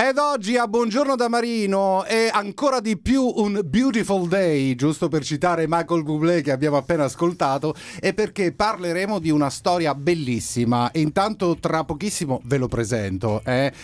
Ed oggi a Buongiorno da Marino è ancora di più un beautiful day, giusto per citare Michael Bublé che abbiamo appena ascoltato, e perché parleremo di una storia bellissima. Intanto tra pochissimo ve lo presento,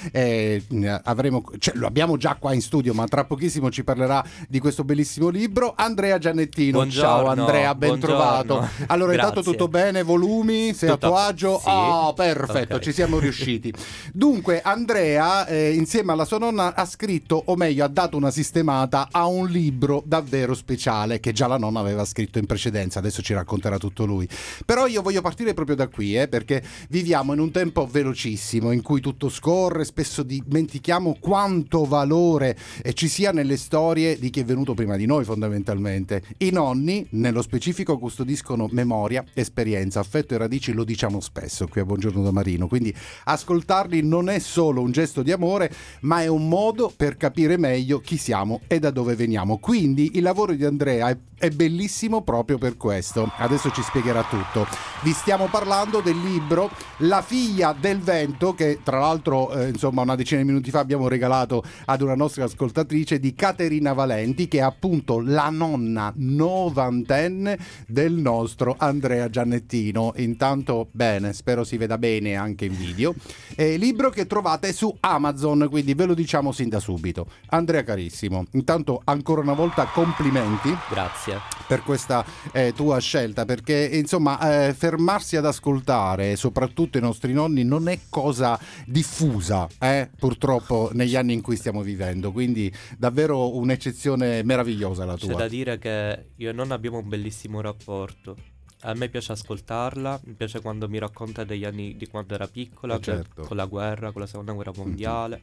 lo abbiamo già qua in studio, ma tra pochissimo ci parlerà di questo bellissimo libro Andrea Giannettino. Buongiorno, ciao Andrea, ben trovato. Allora, Grazie. intanto tutto bene, volumi, sei Tutto a tuo agio? sì. Oh, perfetto, Ok. ci siamo riusciti. Dunque Andrea insieme alla sua nonna ha scritto, o meglio ha dato una sistemata a un libro davvero speciale che già la nonna aveva scritto in precedenza. Adesso ci racconterà tutto lui, però io voglio partire proprio da qui, perché viviamo in un tempo velocissimo in cui tutto scorre, spesso dimentichiamo quanto valore ci sia nelle storie di chi è venuto prima di noi. Fondamentalmente i nonni nello specifico custodiscono memoria, esperienza, affetto e radici, lo diciamo spesso qui a Buongiorno da Marino, quindi ascoltarli non è solo un gesto di amore, ma è un modo per capire meglio chi siamo e da dove veniamo. Quindi il lavoro di Andrea è bellissimo proprio per questo. Adesso ci spiegherà tutto. Vi stiamo parlando del libro La figlia del vento, che tra l'altro una decina di minuti fa abbiamo regalato ad una nostra ascoltatrice, di Caterina Valenti, che è appunto la nonna novantenne del nostro Andrea Giannettino. Intanto bene, spero si veda bene anche in video. Libro che trovate su Amazon, quindi ve lo diciamo sin da subito. Andrea carissimo, intanto ancora una volta complimenti. Grazie. Per questa tua scelta, perché fermarsi ad ascoltare soprattutto i nostri nonni non è cosa diffusa, purtroppo negli anni in cui stiamo vivendo, quindi davvero un'eccezione meravigliosa la tua. C'è da dire che io e nonna abbiamo un bellissimo rapporto. A me piace ascoltarla, mi piace quando mi racconta degli anni di quando era piccola, certo. con la guerra, con la seconda guerra mondiale.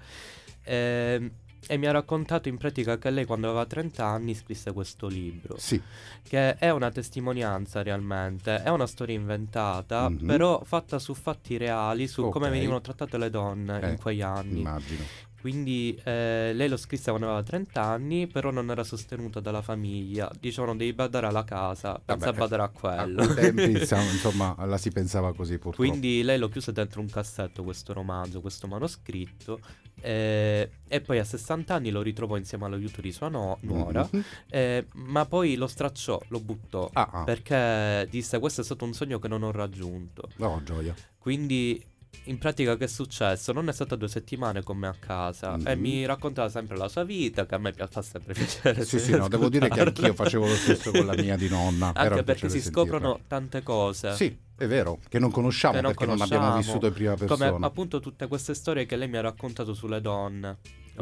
E mi ha raccontato in pratica che lei quando aveva 30 anni scrisse questo libro. Sì. Che è una testimonianza realmente, è una storia inventata, però fatta su fatti reali, su come venivano trattate le donne in quegli anni. Immagino. Quindi lei lo scrisse quando aveva 30 anni, però non era sostenuta dalla famiglia. Dicevano devi badare alla casa, pensa a badare a quello. A quei tempi la si pensava così, purtroppo. Quindi lei lo chiuse dentro un cassetto questo romanzo, questo manoscritto, e poi a 60 anni lo ritrovò insieme all'aiuto di sua nuora, ma poi lo stracciò, lo buttò, perché disse questo è stato un sogno che non ho raggiunto. Oh, gioia. Quindi in pratica che è successo? Non è stata 2 settimane con me a casa e mi raccontava sempre la sua vita, che a me fa sempre piacere. Sì, no, devo dire che anch'io facevo lo stesso con la mia di nonna. Anche perché si scoprono tante cose. Sì, è vero, che non conosciamo perché non abbiamo vissuto in prima persona. Come appunto tutte queste storie che lei mi ha raccontato sulle donne.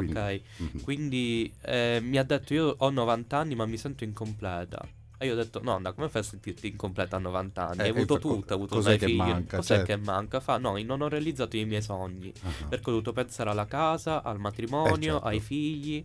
Quindi mi ha detto io ho 90 anni ma mi sento incompleta. E io ho detto nonna, come fai a sentirti incompleta a 90 anni? Hai avuto tutto, hai avuto 6 figli. Manca, cos'è che manca? Fa no, non ho realizzato i miei sogni, perché ho dovuto pensare alla casa, al matrimonio, ai figli.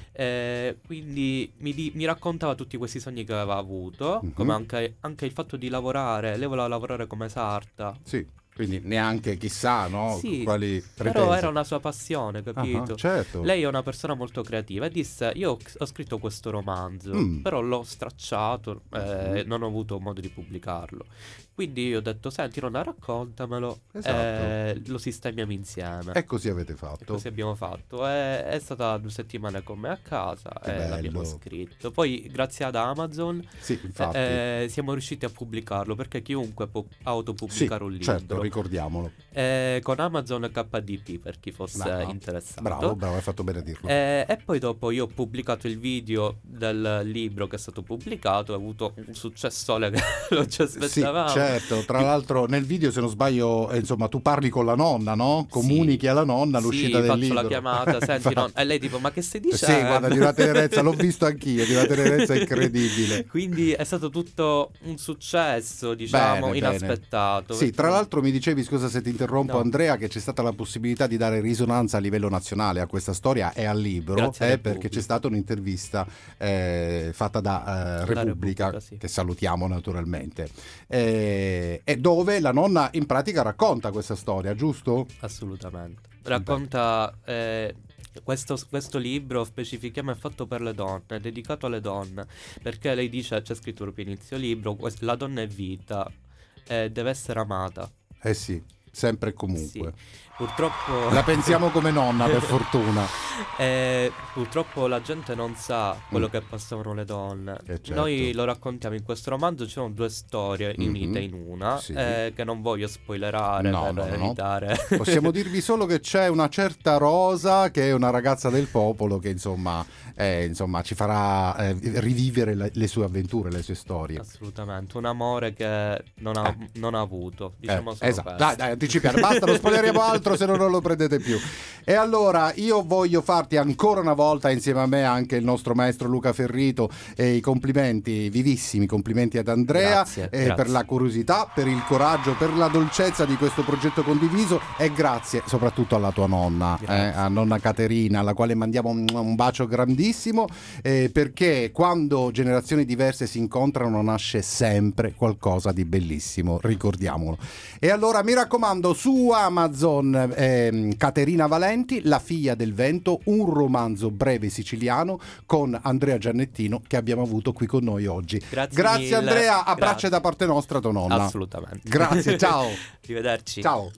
Quindi mi raccontava tutti questi sogni che aveva avuto, come anche il fatto di lavorare. Lei voleva lavorare come sarta. Sì. Quindi neanche chissà, no? Sì, quali pretese. però era una sua passione, capito? Certo. Lei è una persona molto creativa e disse io ho scritto questo romanzo, però l'ho stracciato, non ho avuto modo di pubblicarlo. Quindi io ho detto senti nonna raccontamelo, lo sistemiamo insieme. E così avete fatto. E così abbiamo fatto. È stata 2 settimane con me a casa e l'abbiamo scritto. Poi grazie ad Amazon siamo riusciti a pubblicarlo, perché chiunque può autopubblicare un libro. Certo, ricordiamolo. Con Amazon KDP per chi fosse interessato. Bravo, hai fatto bene a dirlo. E poi dopo io ho pubblicato il video del libro che è stato pubblicato, ha avuto un successone che non ci aspettavamo. Certo, tra l'altro nel video, se non sbaglio, tu parli con la nonna, no? Comunichi alla nonna l'uscita del libro. Faccio la chiamata, senti e lei tipo ma che stai dicendo? Sì, guarda, di una tenerezza, l'ho visto anch'io, di una tenerezza incredibile. Quindi è stato tutto un successo, diciamo, inaspettato. Sì, tra l'altro mi dicevi, scusa se ti interrompo Andrea, che c'è stata la possibilità di dare risonanza a livello nazionale a questa storia e al libro, perché c'è stata un'intervista fatta da Repubblica, che salutiamo naturalmente, e dove la nonna in pratica racconta questa storia, giusto? Assolutamente. Racconta questo libro specificamente è fatto per le donne, è dedicato alle donne, perché lei dice, c'è scritto proprio inizio libro, la donna è vita, deve essere amata. Sì, sempre e comunque. Sì. Purtroppo la pensiamo come nonna, per fortuna. Purtroppo la gente non sa quello che passavano le donne. Certo. Noi lo raccontiamo in questo romanzo, ci sono 2 storie unite in una, Sì. che non voglio spoilerare per evitare. Possiamo dirvi solo che c'è una certa Rosa, che è una ragazza del popolo, che insomma ci farà rivivere le sue avventure, le sue storie. Assolutamente, un amore che non ha avuto, diciamo solo esatto. questo. Dai, anticipiamo, basta, non spoileriamo altro, se no non lo prendete più. E allora io voglio farti ancora una volta insieme a me anche il nostro maestro Luca Ferrito i complimenti, vivissimi complimenti ad Andrea. Grazie. Per la curiosità, per il coraggio, per la dolcezza di questo progetto condiviso, e grazie soprattutto alla tua nonna, a nonna Caterina, alla quale mandiamo un bacio grandissimo, perché quando generazioni diverse si incontrano nasce sempre qualcosa di bellissimo, ricordiamolo. E allora mi raccomando, su Amazon Caterina Valenti, La figlia del vento, un romanzo breve siciliano con Andrea Giannettino, che abbiamo avuto qui con noi oggi. Grazie mille. Andrea, abbraccia da parte nostra tua nonna. Assolutamente. Grazie, ciao. Arrivederci. Ciao.